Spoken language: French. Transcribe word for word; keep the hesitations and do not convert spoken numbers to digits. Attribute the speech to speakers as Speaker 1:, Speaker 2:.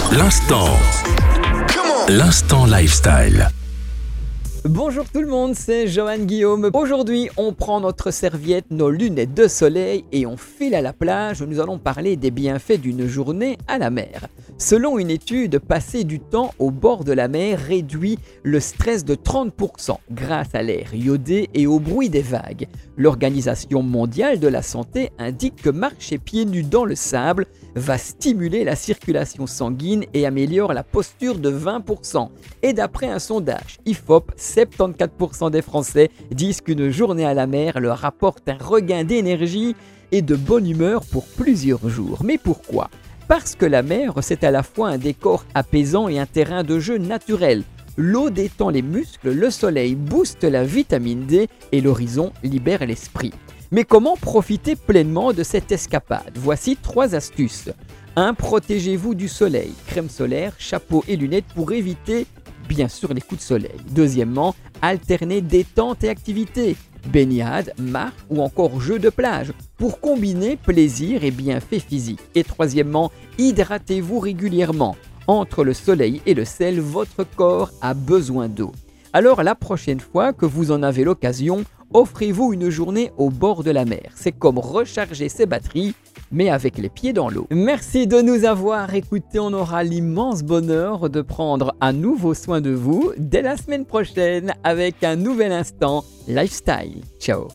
Speaker 1: L'instant. L'instant lifestyle.
Speaker 2: Bonjour tout le monde, c'est Johan Guillaume. Aujourd'hui, on prend notre serviette, nos lunettes de soleil et on file à la plage où nous allons parler des bienfaits d'une journée à la mer. Selon une étude, passer du temps au bord de la mer réduit le stress de trente pour cent grâce à l'air iodé et au bruit des vagues. L'Organisation mondiale de la santé indique que marcher pieds nus dans le sable va stimuler la circulation sanguine et améliore la posture de vingt pour cent. Et d'après un sondage I F O P, soixante-quatorze pour cent des Français disent qu'une journée à la mer leur apporte un regain d'énergie et de bonne humeur pour plusieurs jours. Mais pourquoi ? Parce que la mer, c'est à la fois un décor apaisant et un terrain de jeu naturel. L'eau détend les muscles, le soleil booste la vitamine D et l'horizon libère l'esprit. Mais comment profiter pleinement de cette escapade ? Voici trois astuces. un. Protégez-vous du soleil. Crème solaire, chapeau et lunettes pour éviter, bien sûr, les coups de soleil. Deuxièmement, alternez détente et activité. Baignade, marche ou encore jeu de plage pour combiner plaisir et bienfaits physiques. Et troisièmement, hydratez-vous régulièrement. Entre le soleil et le sel, votre corps a besoin d'eau. Alors la prochaine fois que vous en avez l'occasion, offrez-vous une journée au bord de la mer. C'est comme recharger ses batteries, mais avec les pieds dans l'eau. Merci de nous avoir écoutés. On aura l'immense bonheur de prendre à nouveau soin de vous dès la semaine prochaine avec un nouvel instant lifestyle. Ciao.